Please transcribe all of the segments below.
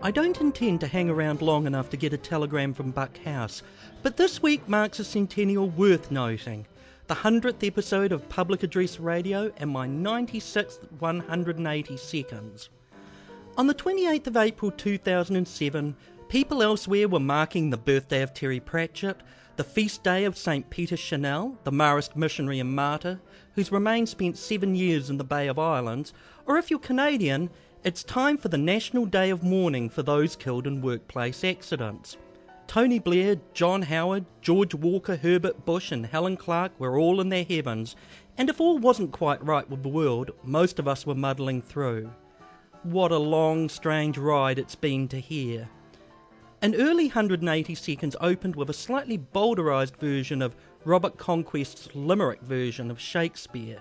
I don't intend to hang around long enough to get a telegram from Buck House, but this week marks a centennial worth noting. The 100th episode of Public Address Radio and my 96th 180 seconds. On the 28th of April 2007, people elsewhere were marking the birthday of Terry Pratchett, the feast day of St. Peter Chanel, the Marist missionary and martyr, whose remains spent 7 years in the Bay of Islands, or if you're Canadian, it's time for the National Day of Mourning for those killed in workplace accidents. Tony Blair, John Howard, George Walker, Herbert Bush and Helen Clark were all in their heavens, and if all wasn't quite right with the world, most of us were muddling through. What a long, strange ride it's been to here. An early 180 seconds opened with a slightly bowdlerised version of Robert Conquest's Limerick version of Shakespeare.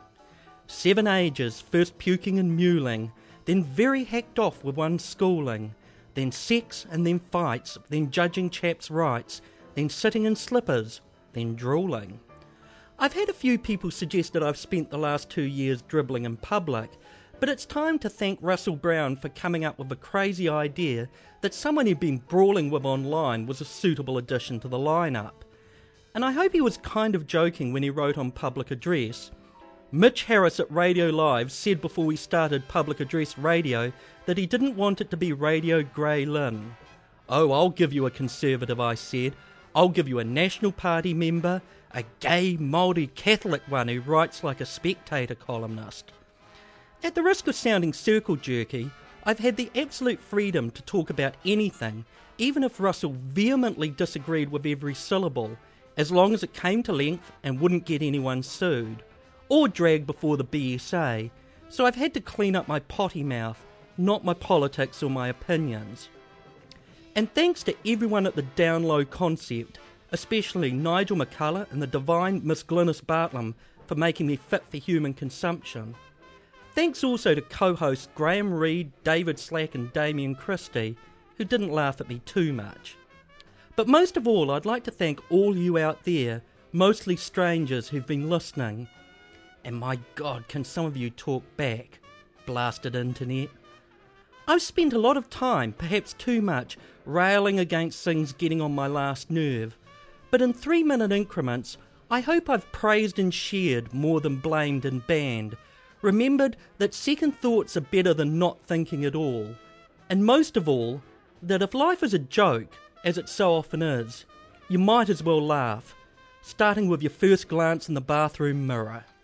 7 ages, first puking and mewling, then very hacked off with one schooling, then sex and then fights, then judging chaps' rights, then sitting in slippers, then drooling. I've had a few people suggest that I've spent the last 2 years dribbling in public, but it's time to thank Russell Brown for coming up with the crazy idea that someone he'd been brawling with online was a suitable addition to the lineup. And I hope he was kind of joking when he wrote on Public Address. Mitch Harris at Radio Live said before we started Public Address Radio that he didn't want it to be Radio Grey Lynn. Oh, I'll give you a Conservative, I said. I'll give you a National Party member, a gay, Māori Catholic one who writes like a Spectator columnist. At the risk of sounding circle jerky, I've had the absolute freedom to talk about anything, even if Russell vehemently disagreed with every syllable, as long as it came to length and wouldn't get anyone sued, or dragged before the BSA, so I've had to clean up my potty mouth, not my politics or my opinions. And thanks to everyone at the Down Low Concept, especially Nigel McCullough and the divine Miss Glynis Bartlam for making me fit for human consumption. Thanks also to co-hosts Graham Reed, David Slack and Damien Christie, who didn't laugh at me too much. But most of all, I'd like to thank all you out there, mostly strangers who've been listening. And my God, can some of you talk back, blasted internet. I've spent a lot of time, perhaps too much, railing against things getting on my last nerve. But in 3-minute increments, I hope I've praised and shared more than blamed and banned. Remembered that second thoughts are better than not thinking at all. And most of all, that if life is a joke, as it so often is, you might as well laugh, starting with your first glance in the bathroom mirror.